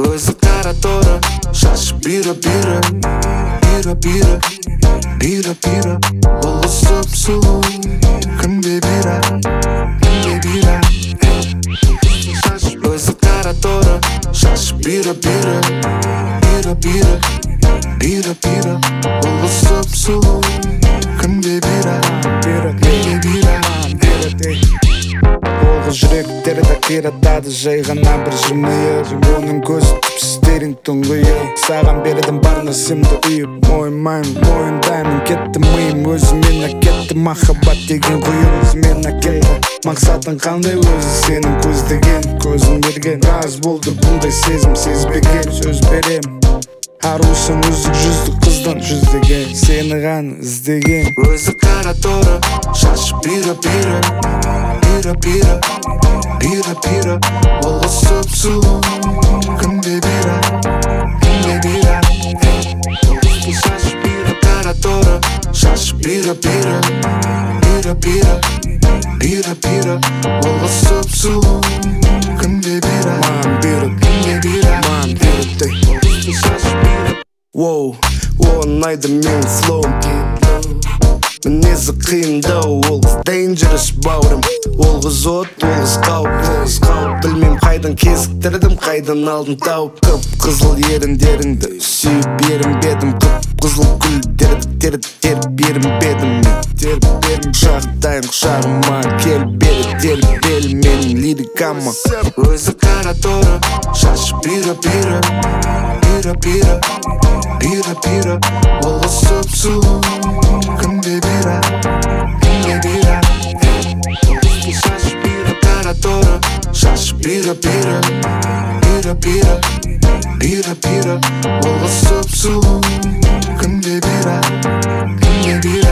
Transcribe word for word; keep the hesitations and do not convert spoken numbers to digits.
Өзі қара торы, шашы бира бира, бира бира, бира бира. Ол ұсып сұлу, кімде бира, кімде бира. Өзі қара торы, шашы бира бира, бира бира, бира бира. Ол ұсып сұлу, кімде бира, кімде бира. Олғы жүректерді қиратады жай ғана бір жымиып. Оның көзі түпсіздерің тұңғиып. Саған бердім бар нәрсемді үйіп. Мойымаймын, мойындаймын, кетті миым. Өзімен әкетті махаббат деген құйын. Өзімен әкетті мақсатың қандай өзі сенің көздеген. Көзін берген рас болды бұндай сезім сезбеген. Сөз берем арусың үздік жүздік қыздан жүздеген. Сені ғана іздеген. Өзі қара торы, шашы бира бира, бира бира, бира бира. Ол ұсып сұлу, кімде бира, кімде бира. Шашы бира қара торы, шашы бира бира, бира бира, бира бира. Ол ұсып сұлу, кімде бира, кімде бира. Воу, орнайды мен флоум. Мінезі қиындау, ол қыз dangerous баурым. Ол қыз от, ол қыз қауіп. Білмем қайдан кезіктірдім, қайдан алдым тауып. Қып қызыл еріндеріңді сүйіп ерінбедім. Қып қызыл гүлдерді теріп теріп ерінбедім. Құшақтайын құшағыма кел бері теріп бел менің лирикама. Өзі қара торы, шашы бира бира, бира бира, бира бира. Ол ұсып сұлу, кімде бира, кімде бира. Шашы бира қара торы, шашы бира бира, бира бира, бира бира. Ол ұсып сұлу, кімде бира, кімде бира.